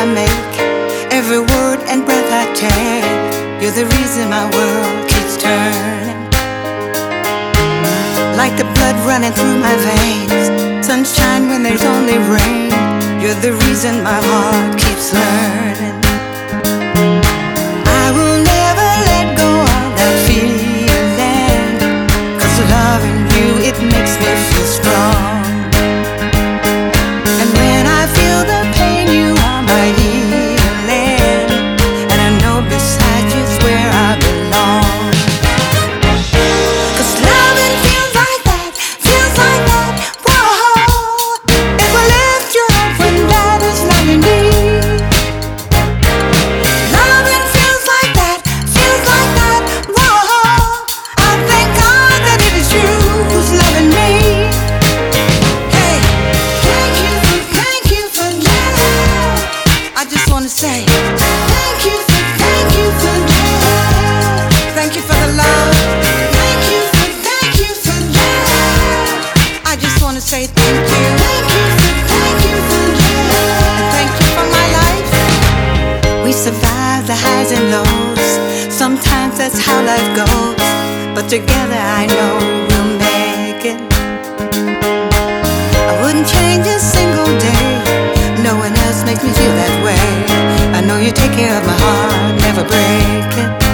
I make, every word and breath I take. You're the reason my world keeps turning. Like the blood running through my veins, sunshine when there's only rain. You're the reason my heart keeps learning. I will never let go of that feeling, 'cause loving you, it makes me feel strong. And when I feel the pain, you are my healing, and I know beside you's where I belong. 'Cause loving feels like that, whoa. It will lift you up when that is not in need. Loving feels like that, whoa. I thank God that it is you who's loving me. Hey, thank you for love. I just wanna say thank you for love. Thank you for the love. Thank you for love. I just wanna say thank you. Thank you for love. And thank you for my life. We survive the highs and lows. Sometimes that's how life goes, but together I know we'll make it. I wouldn't change a single day. No one else makes me feel that way. I know you take care of my heart, never break it.